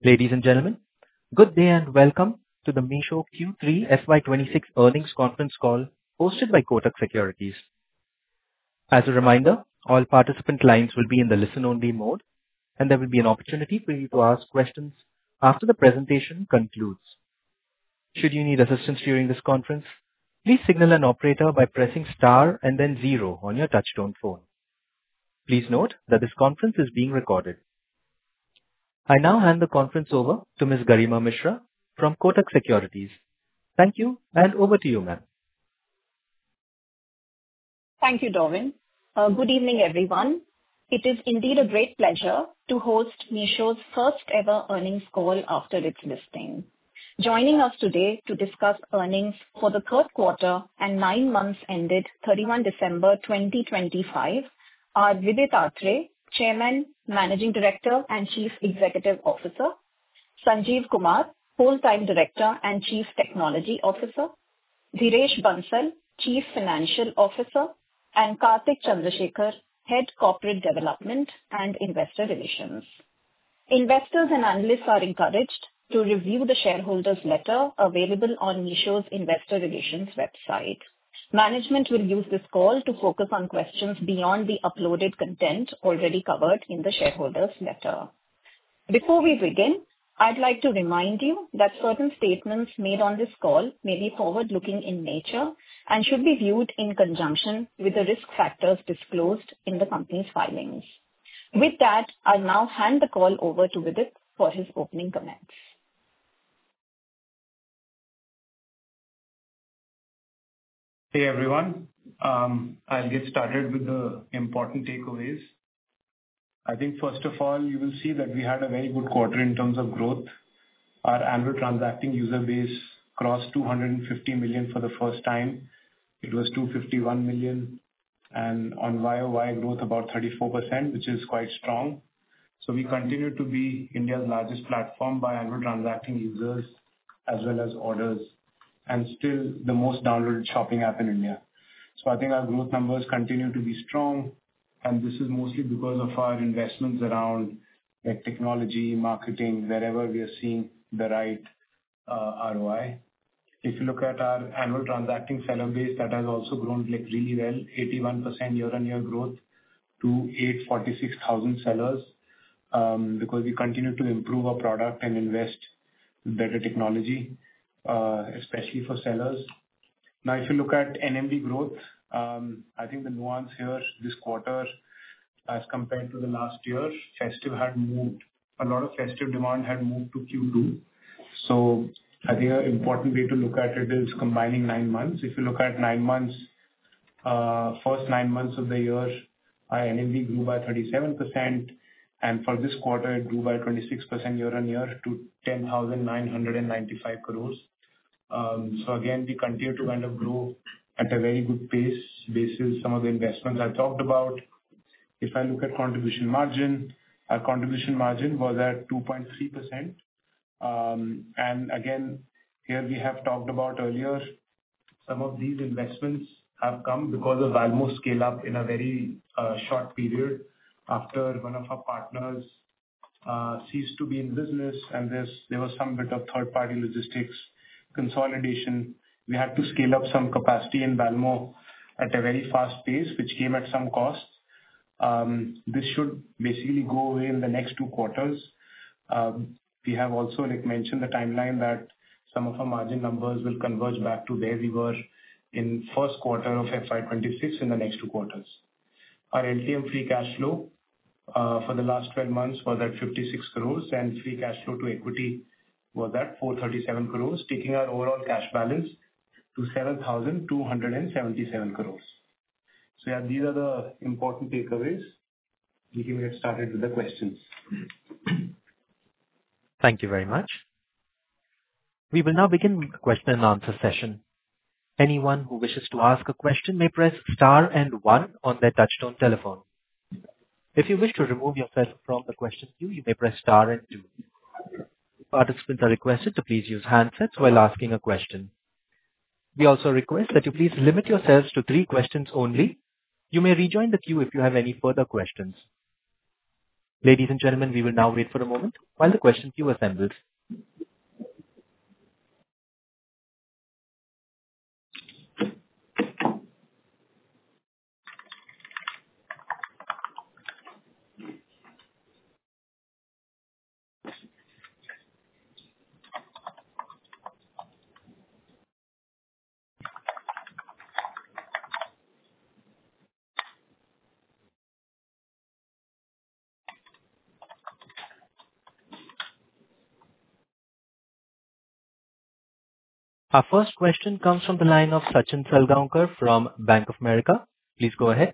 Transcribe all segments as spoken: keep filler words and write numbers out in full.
Ladies and gentlemen, good day and welcome to the Meesho Q three F Y twenty-six earnings conference call hosted by Kotak Securities. As a reminder, all participant lines will be in the listen-only mode, and there will be an opportunity for you to ask questions after the presentation concludes. Should you need assistance during this conference, please signal an operator by pressing star and then zero on your touchtone phone. Please note that this conference is being recorded. I now hand the conference over to Miz Garima Mishra from Kotak Securities. Thank you, and over to you, ma'am. Thank you, Darwin. Uh, good evening, everyone. It is indeed a great pleasure to host Meesho's first ever earnings call after its listing. Joining us today to discuss earnings for the third quarter and nine months ended thirty-first December twenty twenty-five are Vidit Aatrey, Chairman, Managing Director and Chief Executive Officer, Sanjeev Kumar, Whole-Time Director and Chief Technology Officer, Dhiresh Bansal, Chief Financial Officer, and Karthik Chandrasekhar, Head Corporate Development and Investor Relations. Investors and analysts are encouraged to review the shareholders' letter available on Meesho's Investor Relations website. Management will use this call to focus on questions beyond the uploaded content already covered in the shareholders' letter. Before we begin, I'd like to remind you that certain statements made on this call may be forward-looking in nature and should be viewed in conjunction with the risk factors disclosed in the company's filings. With that, I'll now hand the call over to Vidit for his opening comments. Hey everyone, um, I'll get started with the important takeaways. I think first of all, you will see that we had a very good quarter in terms of growth. Our annual transacting user base crossed two hundred fifty million for the first time. It was two hundred fifty-one million, and on Y O Y growth about thirty-four percent, which is quite strong. So we continue to be India's largest platform by annual transacting users as well as orders, and still the most downloaded shopping app in India. So I think our growth numbers continue to be strong, and this is mostly because of our investments around like technology, marketing, wherever we are seeing the right uh, R O I. If you look at our annual transacting seller base, that has also grown like really well, eighty-one percent year-on-year growth to eight hundred forty-six thousand sellers, um, because we continue to improve our product and invest in better technology, uh, especially for sellers. Now, if you look at N M V growth, um, I think the nuance here this quarter as compared to the last year, festive had moved, a lot of festive demand had moved to Q two. So I think an important way to look at it is combining nine months. If you look at nine months, uh, first nine months of the year, our N M V grew by thirty-seven percent, and for this quarter, it grew by twenty-six percent year-on-year to ten thousand nine hundred ninety-five crores. Um, so again, we continue to kind of grow at a very good pace basis some of the investments I talked about. If I look at contribution margin, our contribution margin was at two point three percent. Um, and again, here we have talked about earlier, some of these investments have come because of Valmo scale up in a very uh, short period after one of our partners uh, ceased to be in business, and there's, there was some bit of third-party logistics consolidation. We had to scale up some capacity in Valmo at a very fast pace, which came at some cost. Um, this should basically go away in the next two quarters. Um, we have also like mentioned the timeline that some of our margin numbers will converge back to where we were in first quarter of F Y twenty-six in the next two quarters. Our L T M free cash flow uh, for the last twelve months was at fifty-six crores, and free cash flow to equity was at four hundred thirty-seven crores, taking our overall cash balance to seven thousand two hundred seventy-seven crores. So yeah, these are the important takeaways. We can get started with the questions. Thank you very much. We will now begin the question and answer session. Anyone who wishes to ask a question may press star and one on their touchtone telephone. If you wish to remove yourself from the question queue, you may press star and two. Participants are requested to please use handsets while asking a question. We also request that you please limit yourselves to three questions only. You may rejoin the queue if you have any further questions. Ladies and gentlemen, we will now wait for a moment while the question queue assembles. Our first question comes from the line of Sachin Salgaonkar from Bank of America. Please go ahead.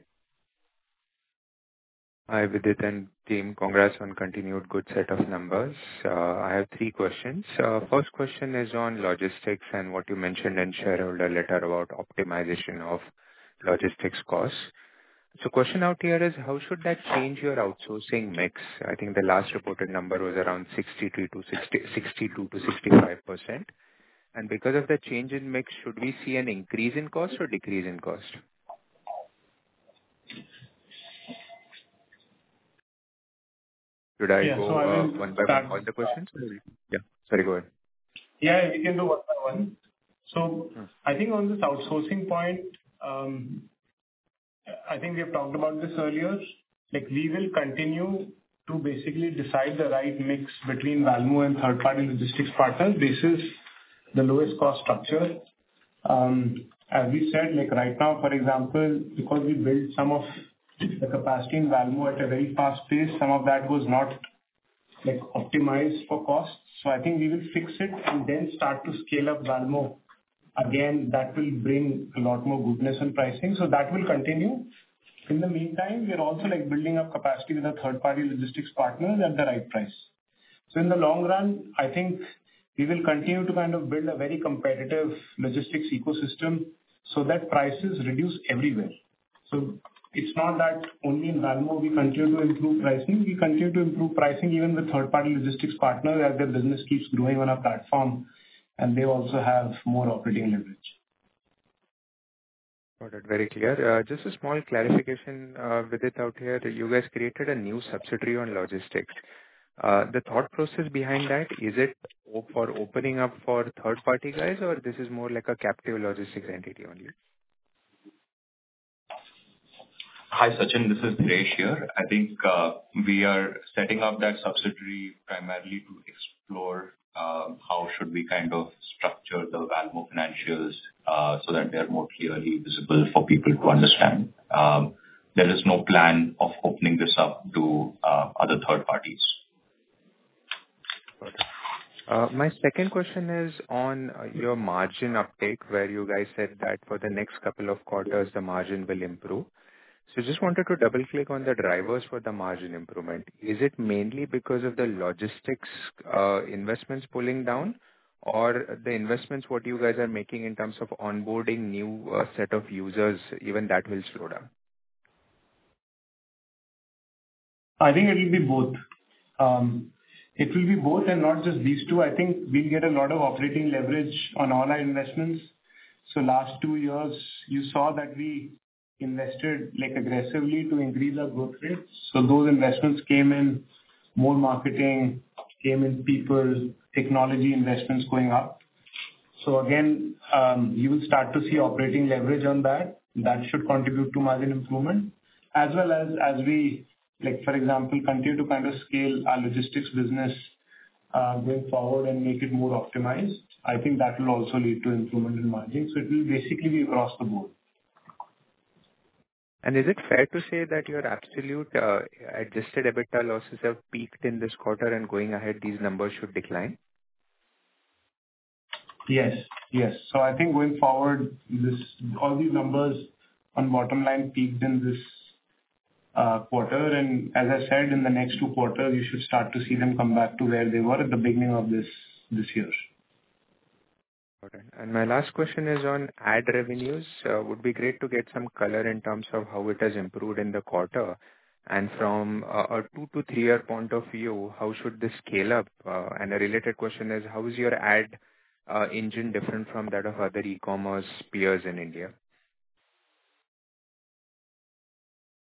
Hi, Vidit and team. Congrats on continued good set of numbers. Uh, I have three questions. Uh, First question is on logistics and what you mentioned in shareholder letter about optimization of logistics costs. So question out here is, how should that change your outsourcing mix? I think the last reported number was around sixty-two to sixty, sixty-two to sixty-five percent. And because of the change in mix, should we see an increase in cost or decrease in cost? Should I Yeah, go so I uh, will one by start. one all the questions? Or we- Yeah. Sorry, go ahead. Yeah, we can do one by one. So Hmm. I think on this outsourcing point, um, I think we have talked about this earlier. Like, we will continue to basically decide the right mix between Valmo and third-party logistics partners. This is the lowest cost structure. Um, As we said, like right now, for example, because we built some of the capacity in Valmo at a very fast pace, some of that was not like optimized for costs. So I think we will fix it and then start to scale up Valmo. Again, that will bring a lot more goodness in pricing. So that will continue. In the meantime, we are also like building up capacity with a third-party logistics partners at the right price. So in the long run, I think we will continue to kind of build a very competitive logistics ecosystem so that prices reduce everywhere. So it's not that only in Valmo we continue to improve pricing. We continue to improve pricing even with third-party logistics partners as their business keeps growing on our platform, and they also have more operating leverage. Got it. Very clear. Uh, Just a small clarification uh, with it out here. You guys created a new subsidiary on logistics. Uh, The thought process behind that, is it op- for opening up for third-party guys, or this is more like a captive logistics entity only? Hi, Sachin. This is Dinesh here. I think uh, we are setting up that subsidiary primarily to explore um, how should we kind of structure the Valmo financials uh, so that they're more clearly visible for people to understand. Um, There is no plan of opening this up to uh, other third parties. Got it. Uh, My second question is on uh, your margin uptake, where you guys said that for the next couple of quarters, the margin will improve. So just wanted to double-click on the drivers for the margin improvement. Is it mainly because of the logistics uh, investments pulling down, or the investments what you guys are making in terms of onboarding new uh, set of users, even that will slow down? I think it will be both. Um, It will be both and not just these two. I think we'll get a lot of operating leverage on all our investments. So last two years, you saw that we invested, like, aggressively to increase our growth rates. So those investments came in more marketing, came in people, technology investments going up. So again, um, you will start to see operating leverage on that. That should contribute to margin improvement, as well as as we, like, for example, continue to kind of scale our logistics business uh, going forward and make it more optimized. I think that will also lead to improvement in margin. So it will basically be across the board. And is it fair to say that your absolute uh, adjusted EBITDA losses have peaked in this quarter, and going ahead, these numbers should decline? Yes. Yes. So I think going forward, this, all these numbers on bottom line peaked in this uh, quarter, and as I said, in the next two quarters, you should start to see them come back to where they were at the beginning of this this year. Got it. And my last question is on ad revenues. Uh, Would be great to get some color in terms of how it has improved in the quarter. And from a a two to three-year point of view, how should this scale up? Uh, And a related question is, how is your ad uh, engine different from that of other e-commerce peers in India?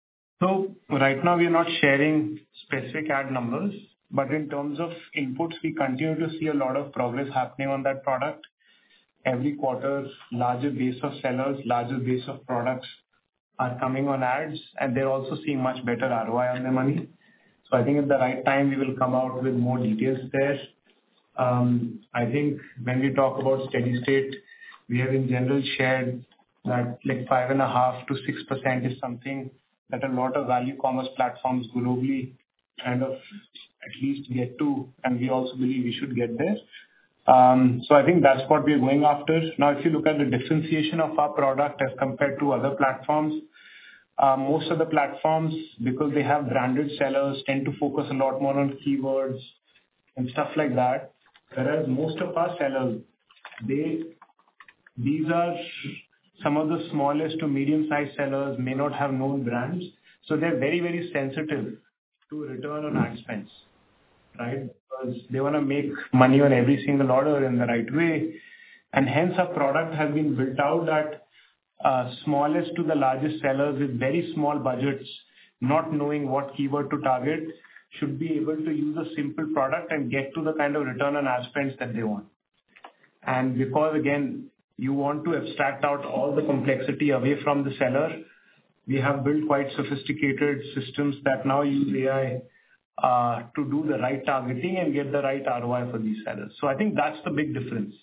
So right now, we are not sharing specific ad numbers, but in terms of inputs, we continue to see a lot of progress happening on that product. Every quarter, larger base of sellers, larger base of products are coming on ads, and they're also seeing much better R O I on their money. So I think at the right time, we will come out with more details there. Um, I think when we talk about steady state, we have in general shared that like five and a half to six percent is something that a lot of value commerce platforms globally kind of at least get to, and we also believe we should get there. Um, so I think that's what we're going after. Now, if you look at the differentiation of our product as compared to other platforms, uh, most of the platforms, because they have branded sellers, tend to focus a lot more on keywords and stuff like that. Whereas most of our sellers, they these are some of the smallest to medium-sized sellers, may not have known brands, so they're very, very sensitive to return on ad spends, right? Because they want to make money on every single order in the right way, and hence our product has been built out that uh, smallest to the largest sellers with very small budgets, not knowing what keyword to target, should be able to use a simple product and get to the kind of return on ad spends that they want. And because, again, you want to abstract out all the complexity away from the seller, we have built quite sophisticated systems that now use A I uh, to do the right targeting and get the right R O I for these sellers. So I think that's the big difference.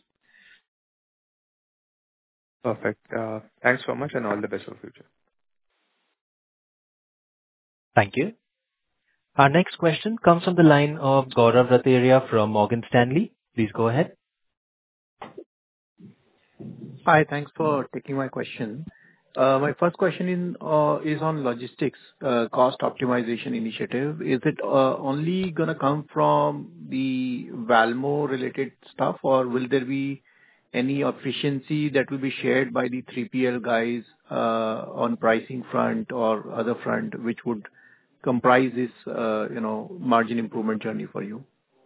Perfect. Uh, Thanks so much, and all the best for future. Thank you. Our next question comes from the line of Gaurav Rateria from Morgan Stanley. Please go ahead. Hi, thanks for taking my question. Uh, My first question in, uh, is on logistics uh, cost optimization initiative. Is it uh, only gonna come from the Valmo-related stuff, or will there be any efficiency that will be shared by the three P L guys uh, on pricing front or other front, which would comprise this, uh, you know, margin improvement journey for you?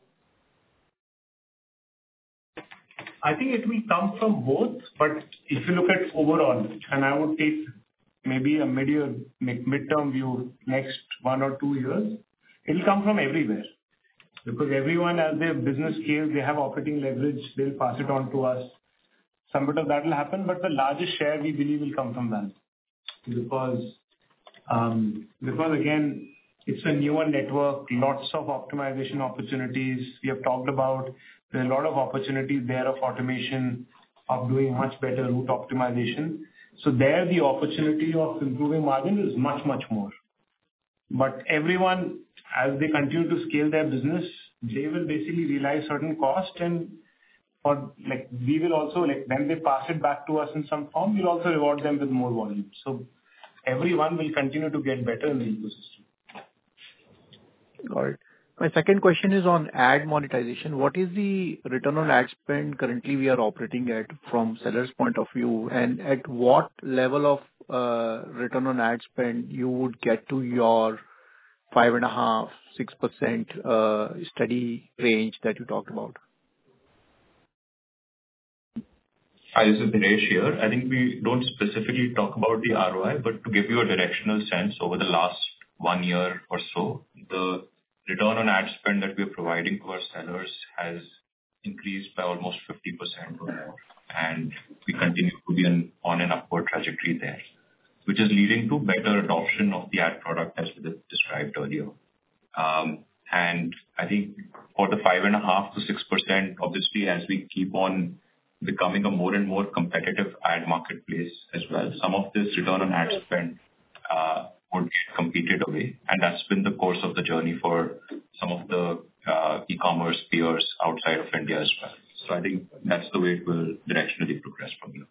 I think it will come from both, but if you look at overall, and I would take maybe a mid-year, mid- midterm view, next one or two years, it'll come from everywhere. Because everyone, as their business scales, they have operating leverage, they'll pass it on to us. Some bit of that will happen, but the largest share we believe will come from that. Because, um, because again, it's a newer network, lots of optimization opportunities. We have talked about there are a lot of opportunities there of automation, of doing much better route optimization. So there, the opportunity of improving margin is much, much more. But everyone, as they continue to scale their business, they will basically realize certain cost, and for like we will also, like when they pass it back to us in some form, we'll also reward them with more volume. So everyone will continue to get better in the ecosystem. Got it. My second question is on ad monetization. What is the return on ad spend currently we are operating at from seller's point of view? And at what level of uh, return on ad spend you would get to your five point five, six percent uh, steady range that you talked about? Hi, this is Dinesh here. I think we don't specifically talk about the R O I, but to give you a directional sense, over the last one year or so, the return on ad spend that we're providing to our sellers has increased by almost fifty percent or more, and we continue to be an, on an upward trajectory there, which is leading to better adoption of the ad product as we described earlier. Um, and I think for the five and a half to six percent, obviously, as we keep on becoming a more and more competitive ad marketplace as well, some of this return on ad spend uh, would get competed away. And that's been the course of the journey for some of the uh, e-commerce peers outside of India as well. So I think that's the way it will directionally progress from here.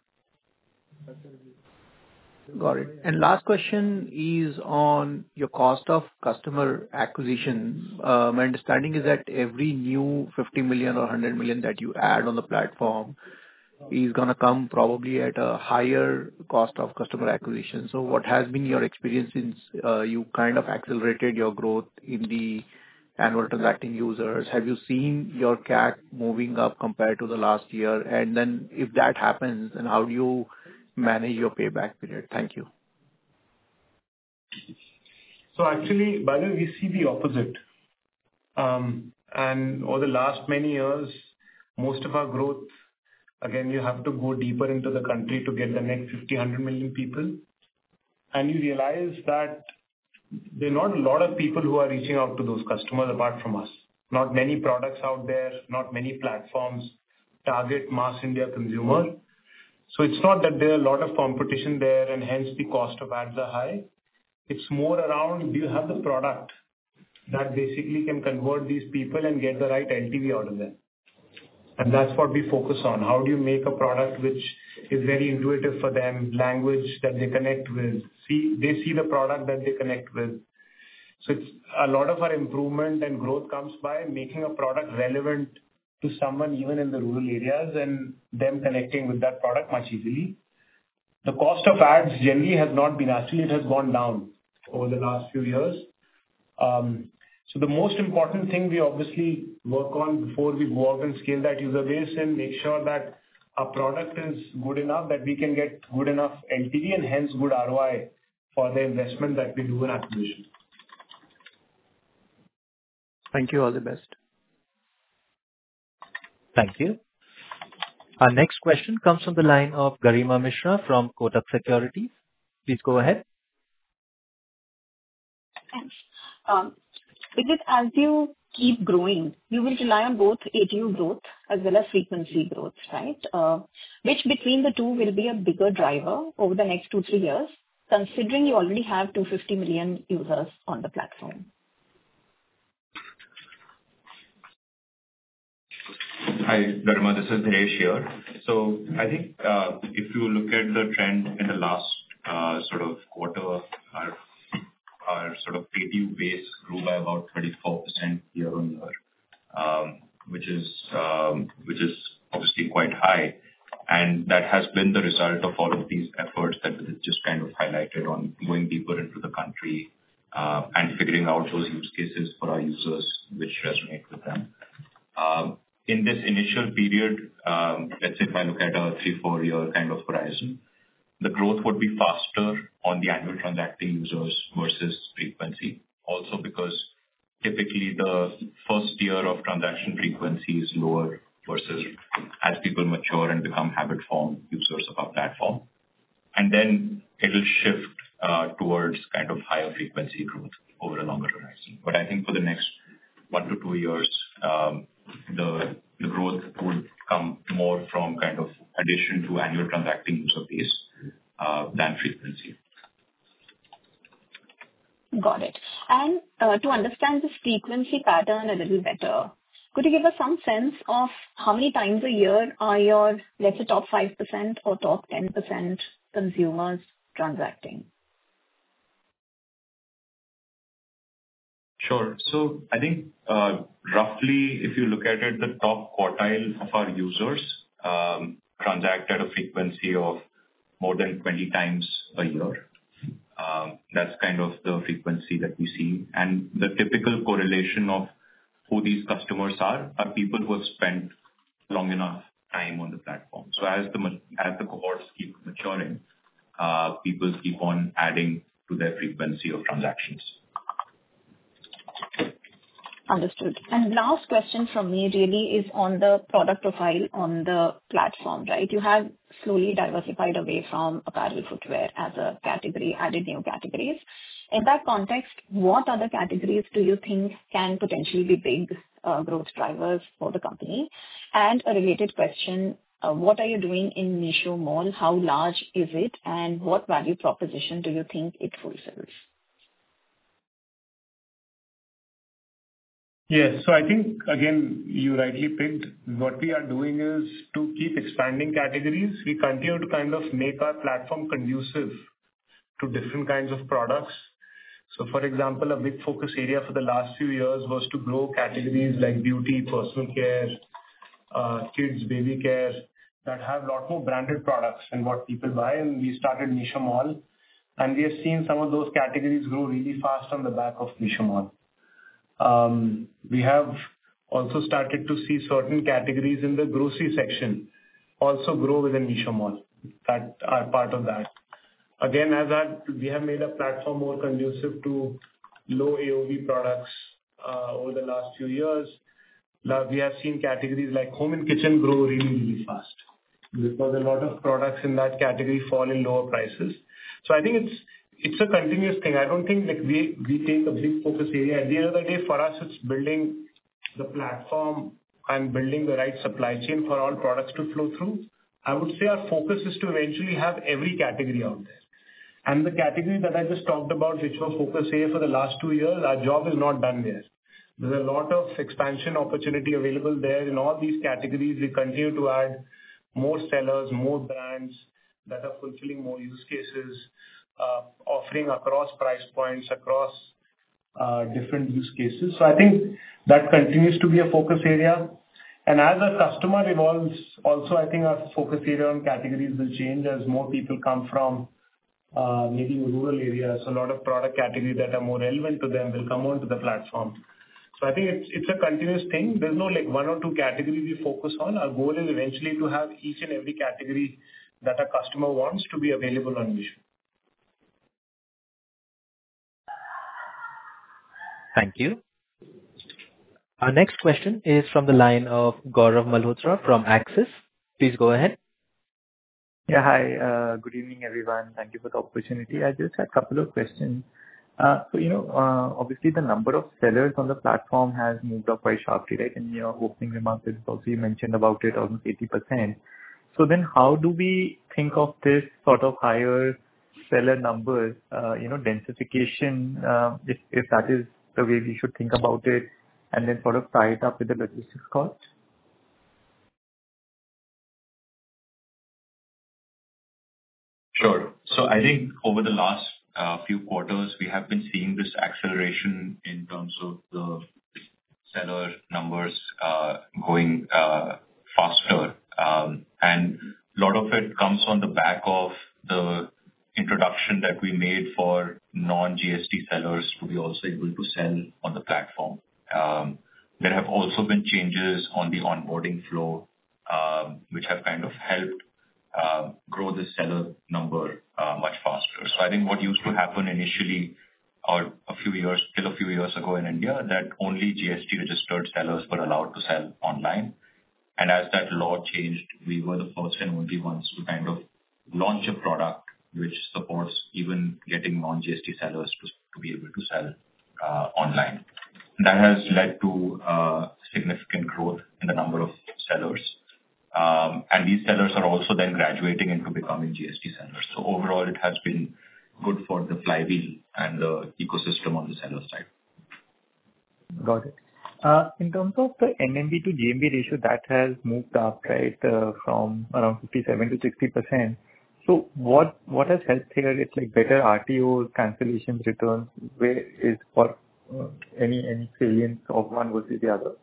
Got it. And last question is on your cost of customer acquisition. Uh, My understanding is that every new fifty million or one hundred million that you add on the platform is gonna come probably at a higher cost of customer acquisition. So what has been your experience since uh, you kind of accelerated your growth in the annual transacting users? Have you seen your C A C moving up compared to the last year? And then if that happens, then how do you manage your payback period? Thank you. So actually, by the way, we see the opposite. Um, and over the last many years, most of our growth, again, you have to go deeper into the country to get the next fifty, one hundred million people. And you realize that there are not a lot of people who are reaching out to those customers apart from us. Not many products out there, not many platforms target mass India consumer. So it's not that there are a lot of competition there and hence the cost of ads are high. It's more around, do you have the product that basically can convert these people and get the right L T V out of them? And that's what we focus on. How do you make a product which is very intuitive for them, language that they connect with, see they see the product that they connect with. So it's a lot of our improvement and growth comes by making a product relevant to someone even in the rural areas and them connecting with that product much easily. The cost of ads generally has not been, actually it has gone down over the last few years. Um, so the most important thing we obviously work on before we go out and scale that user base and make sure that our product is good enough that we can get good enough L T V and hence good R O I for the investment that we do in acquisition. Thank you. All the best. Thank you. Our next question comes from the line of Garima Mishra from Kotak Securities. Please go ahead. Thanks. Um, Because as you keep growing, you will rely on both A T U growth as well as frequency growth, right? Uh, Which between the two will be a bigger driver over the next two, three years, considering you already have two hundred fifty million users on the platform? Hi, Garima, this is Dhiresh here. So I think uh, if you look at the trend in the last uh, sort of quarter, our our sort of A T U base grew by about thirty-four percent year-on-year, um, which is um, which is obviously quite high. And that has been the result of all of these efforts that we just kind of highlighted on going deeper into the country uh, and figuring out those use cases for our users which resonate with them. Um, In this initial period, um, let's say if I look at a three, four-year kind of horizon, the growth would be faster on the annual transacting users versus frequency. Also because typically the first year of transaction frequency is lower versus as people mature and become habit-formed users of our platform. And then it'll shift uh, towards kind of higher frequency growth over a longer horizon. But I think for the next one to two years, um, the the growth would come more from kind of addition to annual transacting user base uh, than frequency. Got it. And uh, to understand this frequency pattern a little better, could you give us some sense of how many times a year are your, let's say, top five percent or top ten percent consumers transacting? Sure. So I think uh, roughly, if you look at it, the top quartile of our users um, transact at a frequency of more than twenty times a year. Um, that's kind of the frequency that we see. And the typical correlation of who these customers are are people who have spent long enough time on the platform. So as the as the cohorts keep maturing, uh, people keep on adding to their frequency of transactions. Understood. And last question from me really is on the product profile on the platform, right? You have slowly diversified away from apparel footwear as a category, added new categories. In that context, what other categories do you think can potentially be big uh, growth drivers for the company? And a related question, uh, what are you doing in Meesho Mall? How large is it? And what value proposition do you think it fulfills? Yes. So I think, again, you rightly picked. What we are doing is to keep expanding categories. We continue to kind of make our platform conducive to different kinds of products. So for example, a big focus area for the last few years was to grow categories like beauty, personal care, uh, kids, baby care, that have a lot more branded products than what people buy. And we started Meesho Mall. And we have seen some of those categories grow really fast on the back of Meesho Mall. Um, we have also started to see certain categories in the grocery section also grow within Meesho Mall that are part of that. Again, as that we have made a platform more conducive to low A O V products uh, over the last few years. Now, we have seen categories like home and kitchen grow really, really fast because a lot of products in that category fall in lower prices. So I think it's it's a continuous thing. I don't think like we we take a big focus area. At the end of the day, for us, it's building the platform and building the right supply chain for all products to flow through. I would say our focus is to eventually have every category out there. And the category that I just talked about, which was focus area for the last two years, our job is not done there. There's a lot of expansion opportunity available there. In all these categories, we continue to add more sellers, more brands that are fulfilling more use cases, uh, offering across price points, across uh, different use cases. So I think that continues to be a focus area. And as a customer evolves, also I think our focus area on categories will change as more people come from uh, maybe rural areas. So a lot of product categories that are more relevant to them will come onto the platform. So I think it's it's a continuous thing. There's no like one or two categories we focus on. Our goal is eventually to have each and every category that a customer wants to be available on Meesho. Thank you. Our next question is from the line of Gaurav Malhotra from Axis. Please go ahead. Yeah, hi. Uh, good evening, everyone. Thank you for the opportunity. I just had a couple of questions. Uh, so, you know, uh, obviously the number of sellers on the platform has moved up quite sharply, right? In your opening remarks, also you mentioned about it, almost eighty percent. So then how do we think of this sort of higher seller numbers, uh, you know, densification, uh, if, if that is the way we should think about it, and then sort of tie it up with the logistics cost? Sure. So I think over the last uh, few quarters, we have been seeing this acceleration in terms of the seller numbers uh, going uh, faster. Um, and a lot of it comes on the back of the introduction that we made for non-G S T sellers to be also able to sell on the platform. Um, there have also been changes on the onboarding flow, um, which have kind of helped uh, grow the seller number uh, much faster. So I think what used to happen initially or a few years, till a few years ago in India, that only G S T registered sellers were allowed to sell online. And as that law changed, we were the first and only ones to kind of launch a product which supports even getting non-G S T sellers to, to be able to sell uh, online. That has led to uh, significant growth in the number of sellers. Um, and these sellers are also then graduating into becoming G S T sellers. So overall, it has been good for the flywheel and the ecosystem on the seller side. Got it. Uh, in terms of the N M V to G M V ratio, that has moved up, right, uh, from around fifty-seven to sixty percent. So what what has helped here? It's like better R T Os, cancellations, returns. Where is for uh, any any salience of one versus the other?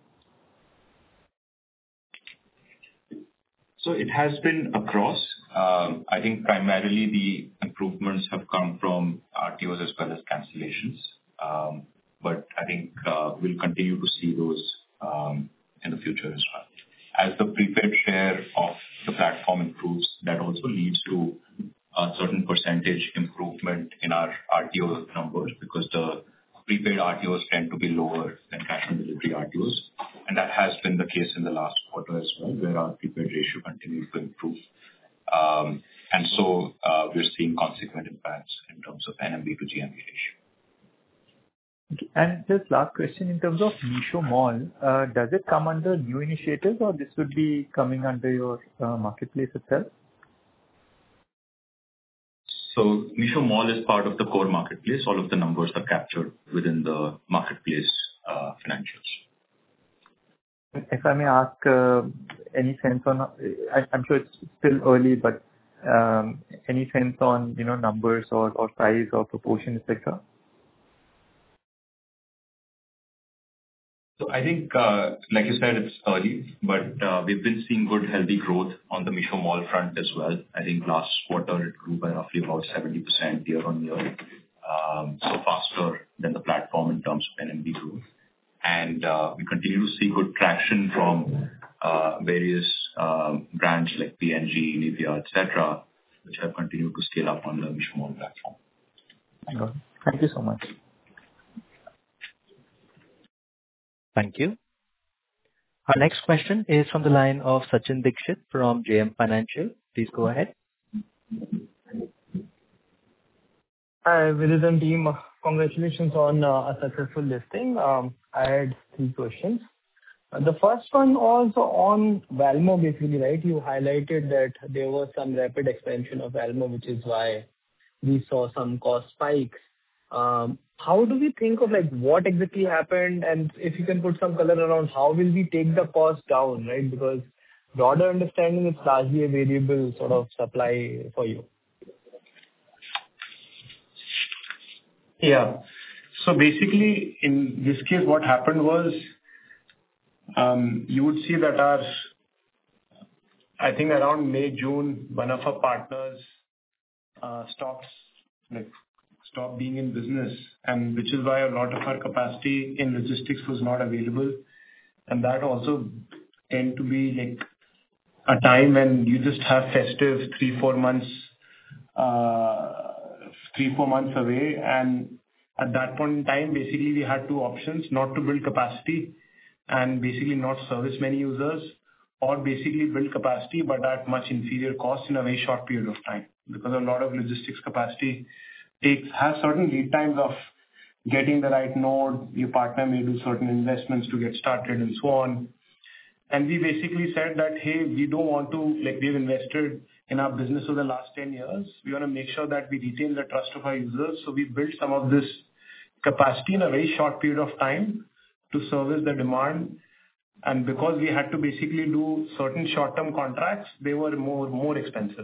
So it has been across. Um, I think primarily the improvements have come from R T Os as well as cancellations. Um, but I think uh, we'll continue to see those um, in the future as well. As the prepaid share of the platform improves, that also leads to a certain percentage improvement in our R T O numbers because the prepaid R T Os tend to be lower than cash on delivery R T Os. And that has been the case in the last quarter as well, where our prepaid ratio continues to improve. Um, and so uh, we're seeing consequent impacts in terms of N M V to G M V ratio. Okay. And just last question, in terms of Meesho Mall, uh, does it come under new initiatives or this would be coming under your uh, marketplace itself? So Meesho Mall is part of the core marketplace. All of the numbers are captured within the marketplace uh, financials. If I may ask, uh, any sense on, I, I'm sure it's still early, but um, any sense on, you know, numbers or, or size or proportion, et cetera? So I think, uh, like you said, it's early, but uh, we've been seeing good, healthy growth on the Meesho Mall front as well. I think last quarter it grew by roughly about seventy percent year on year, um, so faster than the platform in terms of N M V growth. And uh, we continue to see good traction from uh, various um, brands like P and G, Nivea, et cetera, which have continued to scale up on the Meesho Mall platform. Got it. Thank you so much. Thank you. Our next question is from the line of Sachin Dixit from J M Financial. Please go ahead. Hi, Vidit and team. Congratulations on uh, a successful listing. Um, I had three questions. Uh, The first one was on Valmo, basically, right? You highlighted that there was some rapid expansion of Valmo, which is why we saw some cost spikes. Um, How do we think of, like, what exactly happened? And if you can put some color around how will we take the cost down, right? Because broader understanding, it's largely a variable sort of supply for you. Yeah. So basically, in this case, what happened was, um, you would see that our, I think around May, June, one of our partners uh, stopped, like, stopped being in business, and which is why a lot of our capacity in logistics was not available. And that also tend to be like a time when you just have festive three, four months, uh, three, four months away. And at that point in time, basically we had two options: not to build capacity and basically not service many users, or basically build capacity but at much inferior cost in a very short period of time. Because a lot of logistics capacity takes has certain lead times of getting the right node. Your partner may do certain investments to get started and so on. And we basically said that, hey, we don't want to, like, we've invested in our business over the last ten years. We want to make sure that we retain the trust of our users. So we built some of this capacity in a very short period of time to service the demand. And because we had to basically do certain short-term contracts, they were more, more expensive.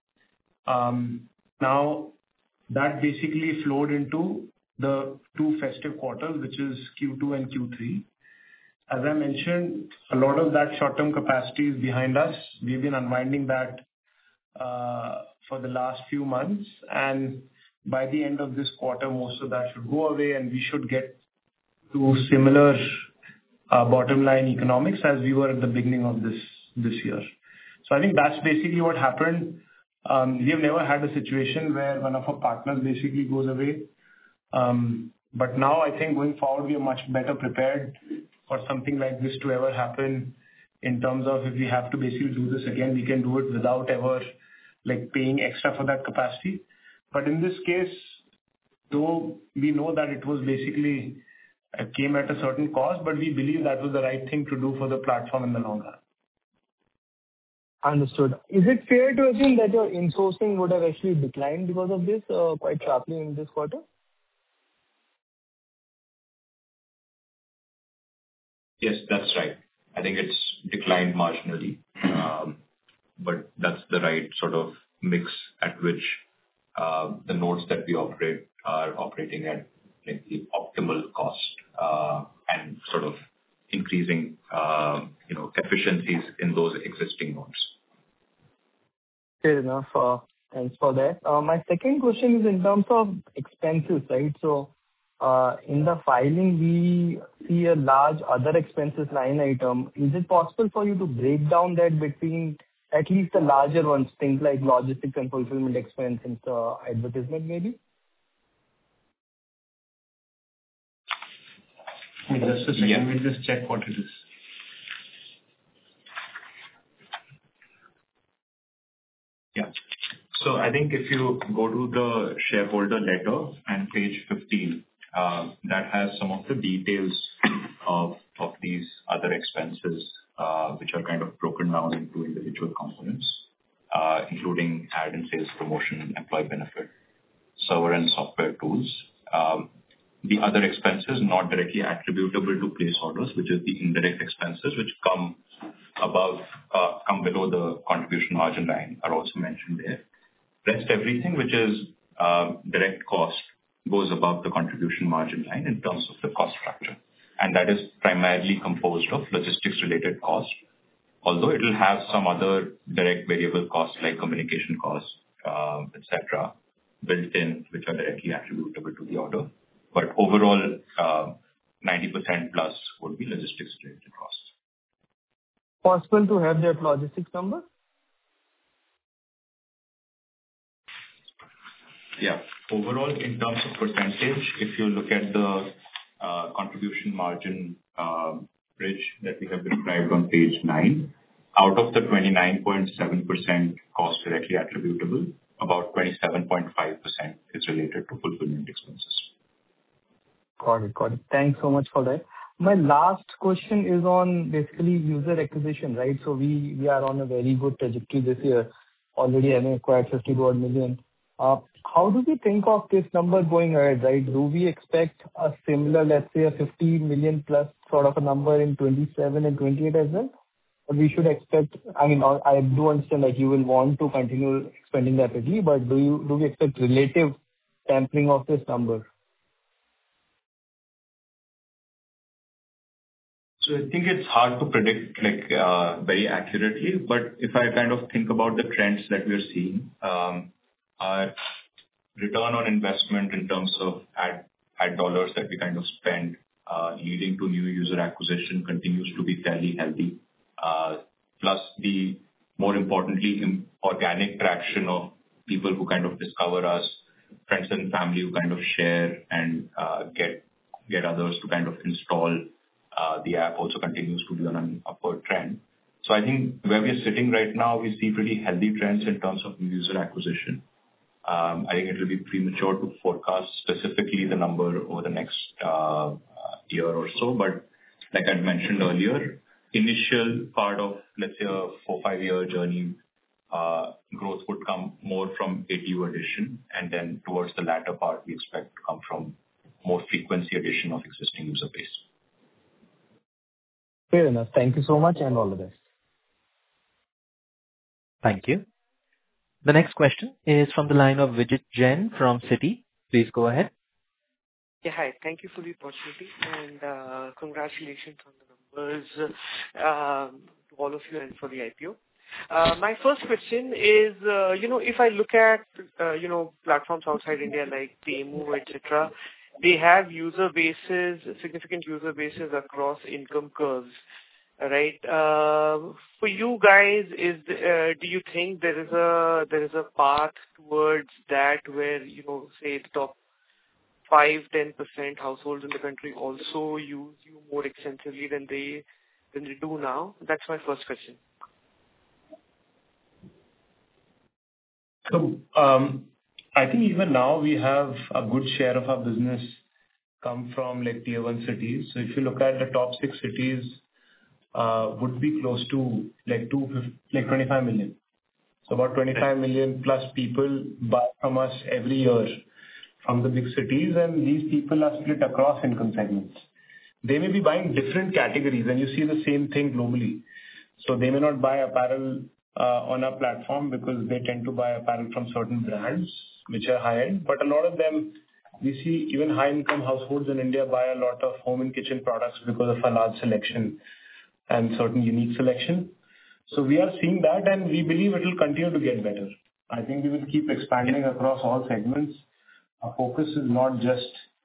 Um, now, that basically flowed into the two festive quarters, which is Q two and Q three. As I mentioned, a lot of that short-term capacity is behind us. We've been unwinding that uh, for the last few months, and by the end of this quarter, most of that should go away, and we should get to similar uh, bottom line economics as we were at the beginning of this this year. So I think that's basically what happened. Um, we have never had a situation where one of our partners basically goes away. Um, but now I think going forward, we are much better prepared for something like this to ever happen, in terms of if we have to basically do this again, we can do it without ever like paying extra for that capacity. But in this case, though we know that it was basically uh, came at a certain cost, but we believe that was the right thing to do for the platform in the long run. Understood. Is it fair to assume that your insourcing would have actually declined because of this uh, quite sharply in this quarter? Yes, that's right. I think it's declined marginally, um, but that's the right sort of mix at which uh, the nodes that we operate are operating at, like, the optimal cost, uh, and sort of increasing, uh, you know, efficiencies in those existing nodes. Fair enough. Uh, Thanks for that. Uh, My second question is in terms of expenses, right? So, uh, in the filing, we see a large other expenses line item. Is it possible for you to break down that between at least the larger ones, things like logistics and fulfillment expense and uh, advertisement maybe? Just a second, Yeah. we'll just check what it is. Yeah. So I think if you go to the shareholder letter and page fifteen, uh, that has some of the details of of these other expenses, uh, which are kind of broken down into individual components, uh, including ad and sales promotion, employee benefit, server and software tools. Um, the other expenses not directly attributable to place orders, which is the indirect expenses, which come above, uh, come below the contribution margin line, are also mentioned there. Rest everything which is uh, direct cost goes above the contribution margin line in terms of the cost structure. And that is primarily composed of logistics-related costs, although it will have some other direct variable costs like communication costs, uh, et cetera, built in, which are directly attributable to the order. But overall, uh, ninety percent plus would be logistics-related costs. Possible to have that logistics number? Yeah. Overall, in terms of percentage, if you look at the uh, contribution margin uh, bridge that we have described on page nine, out of the twenty-nine point seven percent cost directly attributable, about twenty-seven point five percent is related to fulfillment expenses. Got it. Got it. Thanks so much for that. My last question is on basically user acquisition, right? So we we are on a very good trajectory this year, already having acquired fifty-two odd million. Uh, How do we think of this number going ahead, right? Do we expect a similar, let's say, a fifty million plus sort of a number in twenty-seven and twenty-eight as well? Or we should expect, I mean, I I do understand that you will want to continue expanding rapidly, but do you do we expect relative sampling of this number? So I think it's hard to predict like uh, very accurately, but if I kind of think about the trends that we're seeing, um, our return on investment in terms of ad ad dollars that we kind of spend uh, leading to new user acquisition continues to be fairly healthy. Uh, plus the more importantly im- organic traction of people who kind of discover us, friends and family who kind of share and uh, get get others to kind of install uh, the app also continues to be on an upward trend. So I think where we are sitting right now, we see pretty healthy trends in terms of new user acquisition. Um, I think it will be premature to forecast specifically the number over the next uh, year or so, but like I mentioned earlier, initial part of, let's say, a four, five-year journey, uh, growth would come more from A T U addition, and then towards the latter part, we expect to come from more frequency addition of existing user base. Fair enough. Thank you so much, and all the best. Thank you. The next question is from the line of Vijit Jain from Citi. Please go ahead. Yeah, hi. Thank you for the opportunity, and uh, congratulations on the numbers uh, to all of you and for the I P O. Uh, my first question is, uh, you know, if I look at, uh, you know, platforms outside India like Temu, et cetera, they have user bases, significant user bases across income curves, right? Uh, for you guys, is uh, do you think there is a there is a path towards that where, you know, say the top five, ten percent households in the country also use you more extensively than they than they do now? That's my first question. So, um, I think even now we have a good share of our business come from like tier one cities. So if you look at the top six cities, uh, would be close to like two, like twenty-five million. So about twenty-five million plus people buy from us every year from the big cities, and these people are split across income segments. They may be buying different categories, and you see the same thing globally. So they may not buy apparel uh, on our platform because they tend to buy apparel from certain brands which are high-end. But a lot of them, we see even high-income households in India buy a lot of home and kitchen products because of a large selection and certain unique selection. So we are seeing that, and we believe it will continue to get better. I think we will keep expanding across all segments. Our focus is not just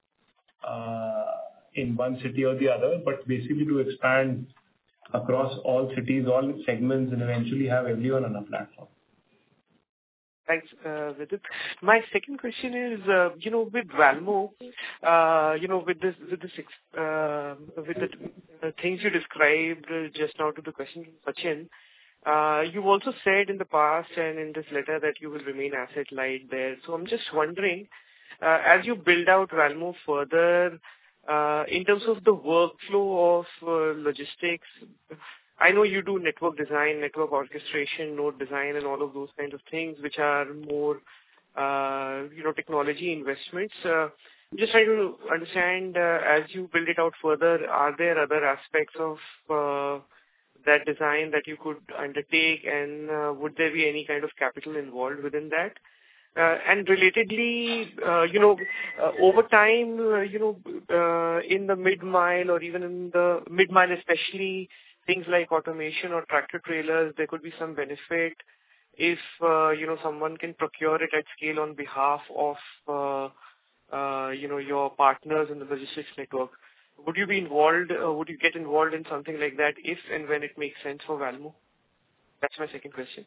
uh, in one city or the other, but basically to expand across all cities, all segments, and eventually have everyone on our platform. Thanks, uh, Vidit. My second question is, uh, you know, with Valmo, uh, you know, with this, with this, uh, with the uh, things you described uh, just now to the question from Sachin, uh, you've also said in the past and in this letter that you will remain asset light there. So I'm just wondering, uh, as you build out Valmo further, uh, in terms of the workflow of uh, logistics, I know you do network design, network orchestration, node design, and all of those kinds of things, which are more, uh, you know, technology investments. Uh, I'm just trying to understand, uh, as you build it out further, are there other aspects of uh, that design that you could undertake, and uh, would there be any kind of capital involved within that? Uh, and relatedly, uh, you know, uh, over time, uh, you know, uh, in the mid-mile or even in the mid-mile especially, things like automation or tractor trailers, there could be some benefit if, uh, you know, someone can procure it at scale on behalf of, uh, uh, you know, your partners in the logistics network. Would you be involved, uh, would you get involved in something like that if and when it makes sense for Valmo? That's my second question.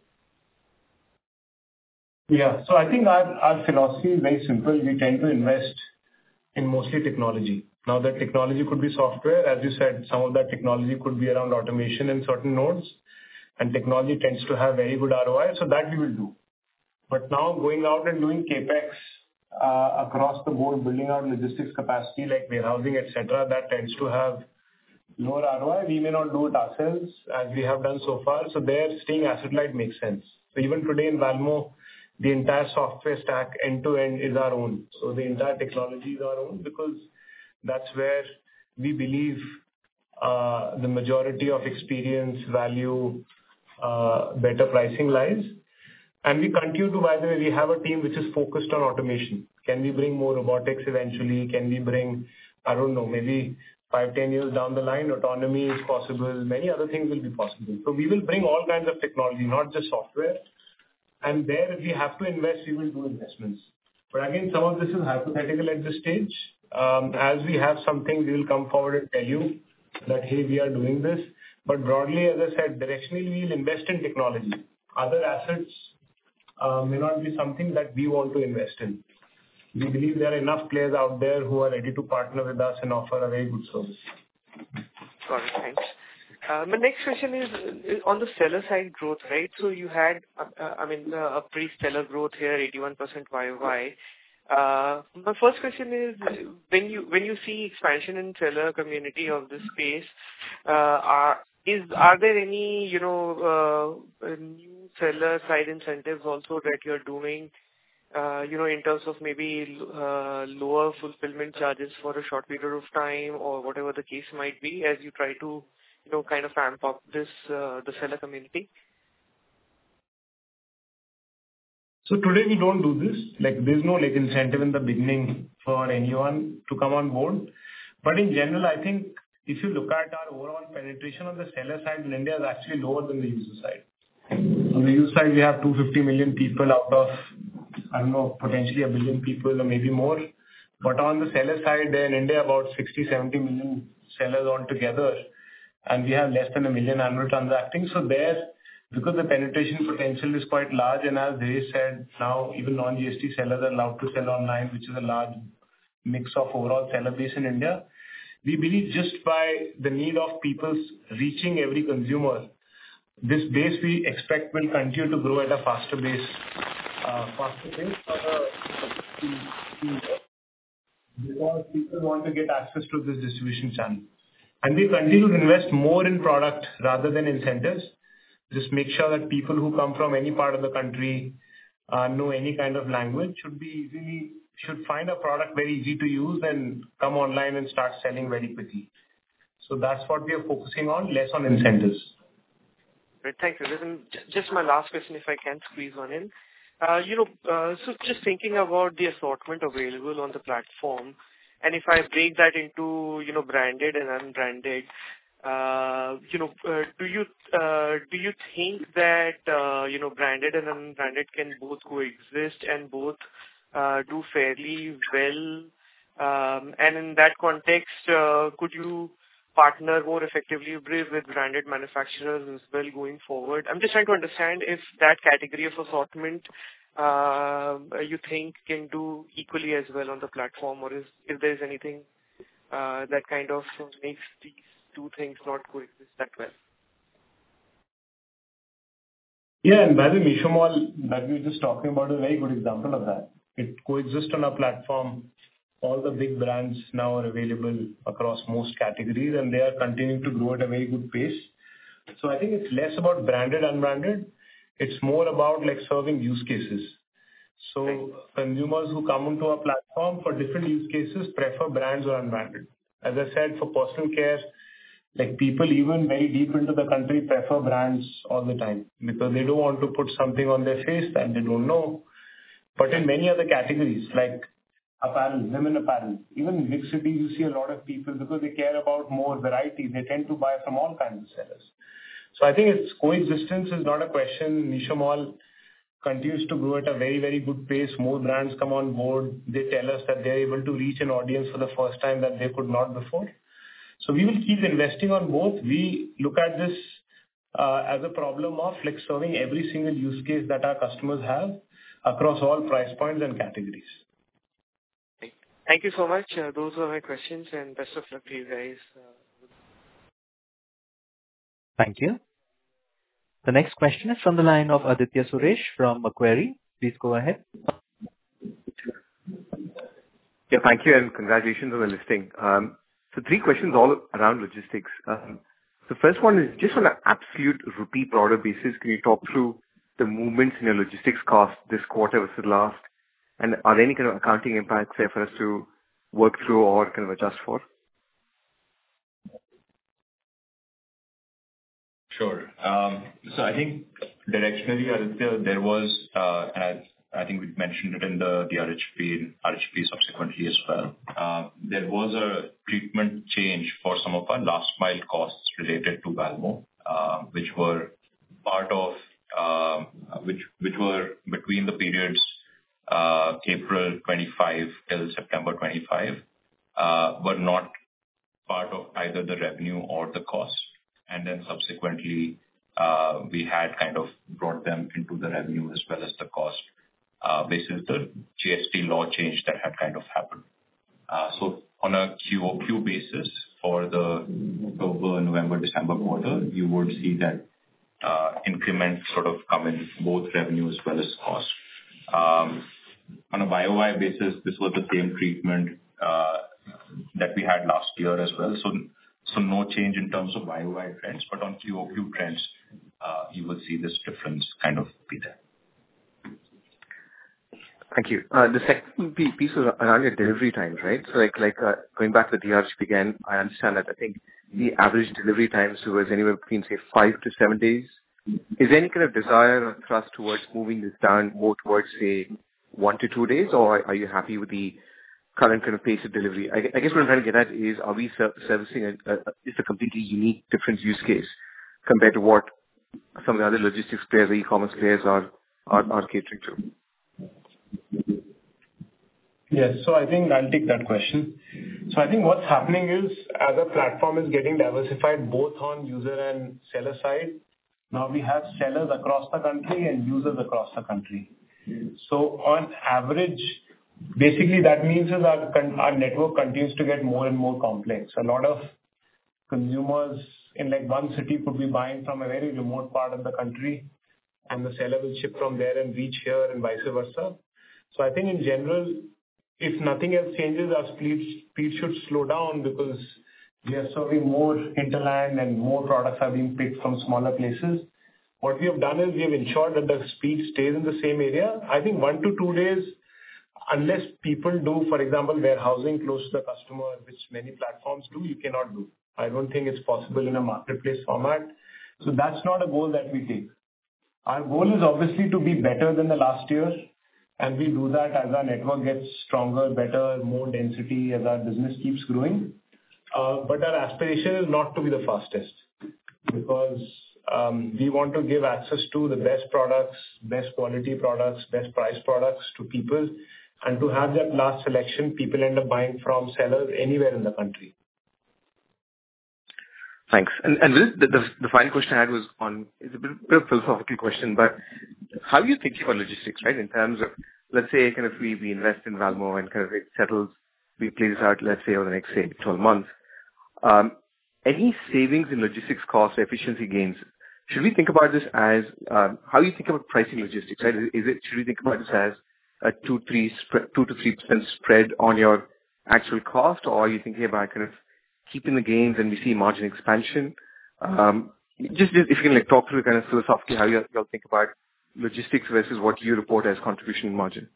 Yeah. So I think our, our philosophy is very simple. We tend to invest in mostly technology. Now, that technology could be software. As you said, some of that technology could be around automation in certain nodes, and technology tends to have very good R O I, so that we will do. But now going out and doing CapEx uh, across the board, building out logistics capacity like warehousing, et cetera, that tends to have lower R O I. We may not do it ourselves as we have done so far. So there, staying asset light makes sense. So even today in Valmo, the entire software stack end to end is our own. So the entire technology is our own because that's where we believe uh, the majority of experience, value, uh, better pricing lies. And we continue to, by the way, we have a team which is focused on automation. Can we bring more robotics eventually? Can we bring, I don't know, maybe five, ten years down the line, autonomy is possible. Many other things will be possible. So we will bring all kinds of technology, not just software. And there, if we have to invest, we will do investments. But again, some of this is hypothetical at this stage. Um, as we have something, we will come forward and tell you that, hey, we are doing this. But broadly, as I said, directionally, we will invest in technology. Other assets uh, may not be something that we want to invest in. We believe there are enough players out there who are ready to partner with us and offer a very good service. Got it. Thanks. Uh, my next question is, is on the seller side growth, right? So you had, uh, I mean, uh, a pretty stellar growth here, eighty-one percent Y O Y. Uh, my first question is, when you when you see expansion in seller community of this space, uh, are is are there any you know uh, new seller side incentives also that you're doing? Uh, you know, in terms of maybe uh, lower fulfillment charges for a short period of time or whatever the case might be as you try to, you know, kind of amp up this, uh, the seller community? So today we don't do this. Like there's no like incentive in the beginning for anyone to come on board. But in general, I think if you look at our overall penetration on the seller side in India is actually lower than the user side. On the user side, we have two hundred fifty million people out of, I don't know, potentially a billion people or maybe more. But on the seller side, in India, about sixty, seventy million sellers altogether. And we have less than a million annual transacting. So there, because the penetration potential is quite large, and as they said, now even non-G S T sellers are allowed to sell online, which is a large mix of overall seller base in India. We believe just by the need of people reaching every consumer, this base we expect will continue to grow at a faster base, uh, faster pace for the, because people want to get access to this distribution channel. And we continue to invest more in product rather than incentives. Just make sure that people who come from any part of the country, uh, know any kind of language, should be easily, should find a product very easy to use and come online and start selling very quickly. So that's what we are focusing on, less on incentives. Great, thank you. Listen, just my last question, if I can squeeze one in. Uh, you know, uh, so just thinking about the assortment available on the platform, and if I break that into, you know, branded and unbranded, uh, you know, uh, do you uh, do you think that uh, you know, branded and unbranded can both coexist and both uh, do fairly well? Um, and in that context, uh, could you partner more effectively with, with branded manufacturers as well going forward? I'm just trying to understand if that category of assortment uh, you think can do equally as well on the platform, or is, if there is anything uh, that kind of makes these two things not coexist that well. Yeah, and by the way, Meesho Mall that we were just talking about is a very good example of that. It coexists on our platform. All the big brands now are available across most categories, and they are continuing to grow at a very good pace. So I think it's less about branded, unbranded. It's more about like serving use cases. So right. Consumers who come onto our platform for different use cases prefer brands or unbranded. As I said, for personal care, like people even very deep into the country prefer brands all the time because they don't want to put something on their face that they don't know. But in many other categories like apparel, women apparel, even in big cities, you see a lot of people because they care about more variety. They tend to buy from all kinds of sellers. So I think its coexistence is not a question. Meesho Mall continues to grow at a very, very good pace. More brands come on board. They tell us that they're able to reach an audience for the first time that they could not before. So we will keep investing on both. We look at this uh, as a problem of like serving every single use case that our customers have across all price points and categories. Thank you so much. Uh, those were my questions, and best of luck to you guys. Uh, Thank you. The next question is from the line of Aditya Suresh from Macquarie. Please go ahead. Yeah, thank you, and congratulations on the listing. Um, So three questions all around logistics. Um, The first one is just on an absolute rupee per order basis, can you talk through the movements in your logistics cost this quarter versus last? And are there any kind of accounting impacts there for us to work through or kind of adjust for? Sure. Um, So I think directionally, Aditya, there was, uh, and I I think we mentioned it in the the R H P and R H P subsequently as well. Uh, There was a treatment change for some of our last mile costs related to Valmo, uh, which were part of, uh, which which were between the periods uh, April twenty-five till September twenty-five, uh, were not part of either the revenue or the cost. And then subsequently, uh, we had kind of brought them into the revenue as well as the cost, uh, basis the G S T law change that had kind of happened. Uh, So on a Q O Q basis for the October, November, December quarter, you would see that uh, increment sort of come in both revenue as well as cost. Um, On a Y O Y basis, this was the same treatment uh, that we had last year as well. So so no change in terms of Y O Y trends, but on Q O Q trends, uh, you will see this difference kind of be there. Thank you. Uh, The second p- piece was around your delivery times, right? So like, like uh, going back to the D R H P again, I understand that I think the average delivery times was anywhere between, say, five to seven days. Is there any kind of desire or thrust towards moving this down more towards, say, one to two days, or are you happy with the current kind of pace of delivery? I I guess what I'm trying to get at is, are we ser- servicing a a- just a completely unique, different use case compared to what some of the other logistics players or e-commerce players are are are catering to? Yes. So I think I'll take that question. So I think what's happening is, as a platform is getting diversified both on user and seller side, now we have sellers across the country and users across the country. So on average, basically that means is our con- our network continues to get more and more complex. A lot of consumers in like one city could be buying from a very remote part of the country, and the seller will ship from there and reach here and vice versa. So I think in general, if nothing else changes, our speed speed should slow down because we are serving more hinterland and more products are being picked from smaller places. What we have done is we have ensured that the speed stays in the same area. I think one to two days, unless people do, for example, warehousing close to the customer, which many platforms do, you cannot do. I don't think it's possible in a marketplace format. So that's not a goal that we take. Our goal is obviously to be better than the last year, and we do that as our network gets stronger, better, more density, as our business keeps growing. Uh, But our aspiration is not to be the fastest, because um, we want to give access to the best products, best quality products, best price products to people, and to have that last selection, people end up buying from sellers anywhere in the country. Thanks. And and Vineet, the the the final question I had was on, it's a bit bit of a philosophical question, but how are you thinking about logistics, right? In terms of, let's say, kind of we we invest in Valmo and kind of it settles, we play this out, let's say, over the next, say, twelve months. Um, Any savings in logistics costs or efficiency gains, should we think about this as, um, how do you think about pricing logistics, right? Is it, should we think about this as a two, three spread, two to three percent spread on your actual cost, or are you thinking about kind of keeping the gains and we see margin expansion? Um, just, just if you can like talk through kind of philosophically how you all think about logistics versus what you report as contribution margin.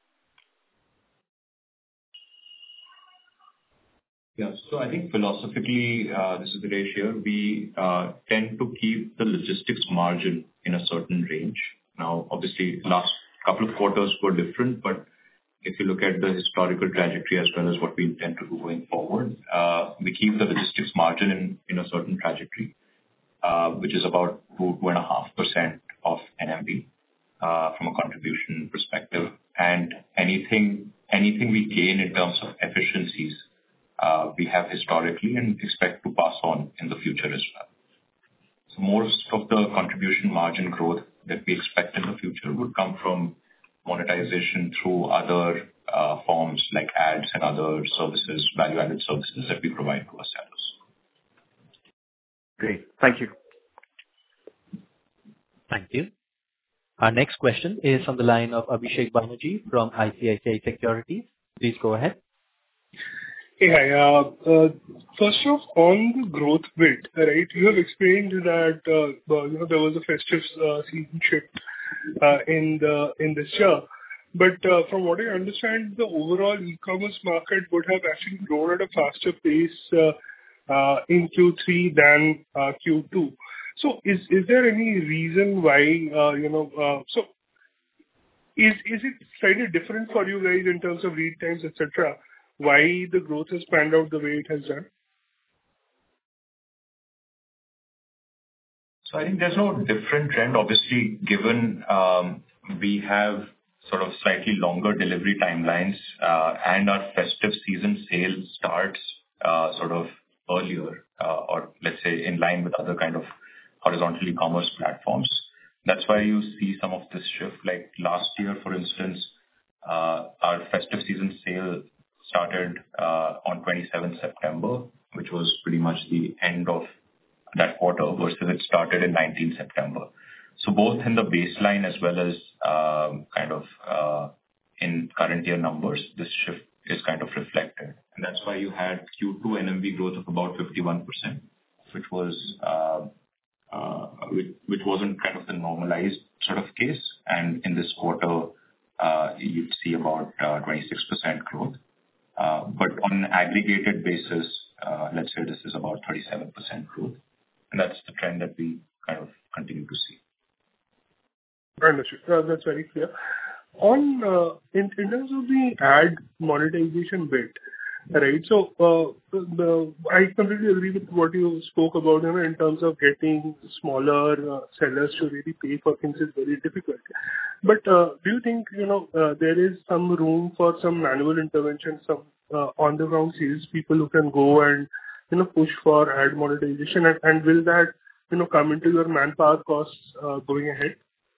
Yeah. So I think philosophically, uh, this is Dinesh here, we uh, tend to keep the logistics margin in a certain range. Now, obviously, last couple of quarters were different, but if you look at the historical trajectory as well as what we intend to do going forward, uh, we keep the logistics margin in in a certain trajectory, uh, which is about two to two point five percent of N M V uh, from a contribution perspective. And anything anything we gain in terms of efficiencies, uh, we have historically and expect to pass on in the future as well. So most of the contribution margin growth that we expect in the future would come from monetization through other uh, forms like ads and other services, value-added services that we provide to our sellers. Great. Thank you. Thank you. Our next question is on the line of Abhishek Banerjee from I C I C I Securities. Please go ahead. Hey, hi. Uh, uh, First off, on the growth bit, right, you have explained that uh, uh, you know there was a festive uh, season shift uh, in the in this year. But uh, from what I understand, the overall e-commerce market would have actually grown at a faster pace uh, uh, in Q three than uh, Q two. So is is there any reason why, uh, you know, uh, so is is it slightly different for you guys in terms of lead times, et cetera, why the growth has panned out the way it has done? So I think there's no different trend. Obviously, given um, we have sort of slightly longer delivery timelines uh, and our festive season sale starts uh, sort of earlier uh, or let's say in line with other kind of horizontal e-commerce platforms. That's why you see some of this shift. Like last year, for instance, uh, our festive season sale started uh, on twenty-seventh September, which was pretty much the end of that quarter, versus it started in nineteenth September. So both in the baseline as well as um, kind of uh, in current year numbers, this shift is kind of reflected. And that's why you had Q two N M V growth of about fifty-one percent, which was uh, uh, which, which wasn't kind of the normalized sort of case. And in this quarter, uh, you'd see about uh, twenty-six percent growth. Uh, but on an aggregated basis, uh, let's say this is about thirty-seven percent growth. And that's the trend that we kind of continue to see. Understood. Uh, That's very clear. On uh, in in terms of the ad monetization bit, right? So, uh, the I completely agree with what you spoke about, you know, in terms of getting smaller uh, sellers to really pay for things is very difficult. But uh, do you think, you know, uh, there is some room for some manual intervention, some uh, on-the-ground sales people who can go and, you know, push for ad monetization, and, and will that, you know, come into your manpower costs uh, going ahead?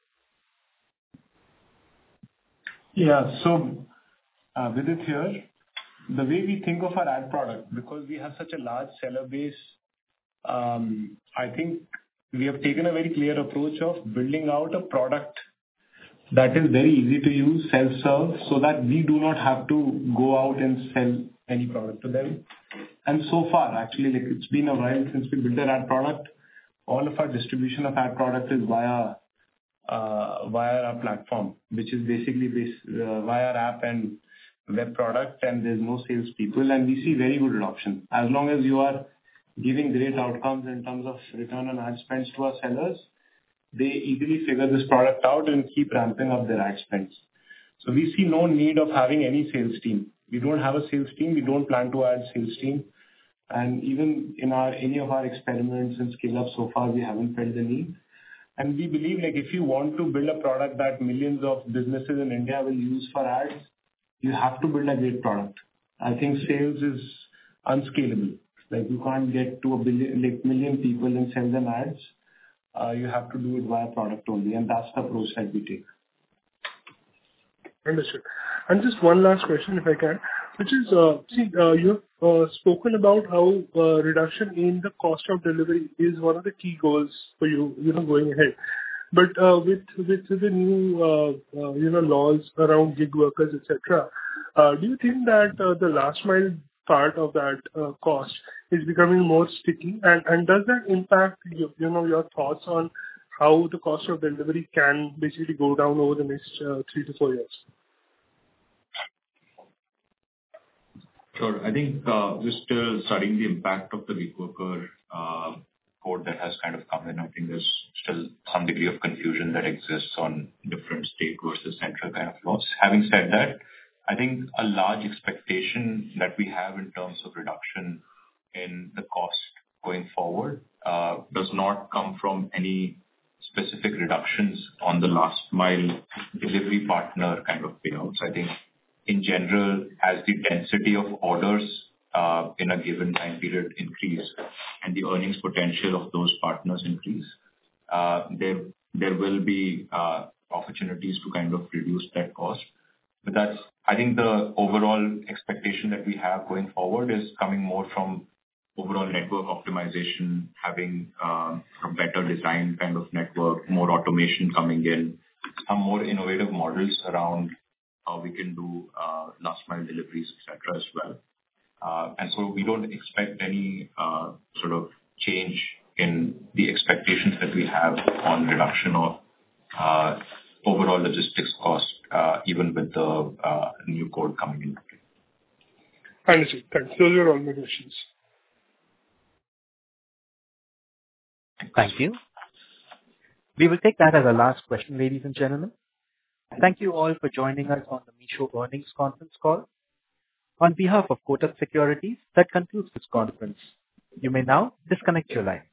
Yeah. So, uh, Vidit here, the way we think of our ad product, because we have such a large seller base, um, I think we have taken a very clear approach of building out a product that is very easy to use, self-serve, so that we do not have to go out and sell any product to them. And so far, actually, like it's been a while since we built an ad product. All of our distribution of ad product is via uh, via our platform, which is basically based, uh, via our app and web product, and there's no salespeople, and we see very good adoption. As long as you are giving great outcomes in terms of return on ad spends to our sellers, they easily figure this product out and keep ramping up their ad spends. So we see no need of having any sales team. We don't have a sales team. We don't plan to add sales team. And even in our any of our experiments and scale up so far, we haven't felt the need. And we believe like if you want to build a product that millions of businesses in India will use for ads, you have to build a great product. I think sales is unscalable. Like you can't get to a billion, like million people and sell them ads. Uh, you have to do it via product only, and that's the approach that we take. Understood. And just one last question, if I can, which is, uh, see, uh, you've uh, spoken about how uh, reduction in the cost of delivery is one of the key goals for you, you know, going ahead. But uh, with with the new, uh, uh, you know, laws around gig workers, et cetera, uh, do you think that uh, the last mile part of that uh, cost is becoming more sticky? And and does that impact, you, you know, your thoughts on how the cost of delivery can basically go down over the next uh, three to four years? Sure. I think uh, we're still studying the impact of the gig worker uh, code that has kind of come in. I think there's still some degree of confusion that exists on different state versus central kind of laws. Having said that, I think a large expectation that we have in terms of reduction in the cost going forward uh, does not come from any specific reductions on the last mile delivery partner kind of payouts. I think in general, as the density of orders uh, in a given time period increase and the earnings potential of those partners increase, uh, there there will be uh, opportunities to kind of reduce that cost. But that's I think the overall expectation that we have going forward is coming more from overall network optimization, having um, a better design kind of network, more automation coming in, some more innovative models around how we can do uh, last mile deliveries, et cetera, as well. Uh, And so we don't expect any uh, sort of change in the expectations that we have on reduction of uh, overall logistics cost, uh, even with the uh, new code coming in. Understood. Thanks. Those are all my questions. Thank you. We will take that as our last question, ladies and gentlemen. Thank you all for joining us on the Meesho earnings conference call. On behalf of Kotak Securities, that concludes this conference. You may now disconnect your line.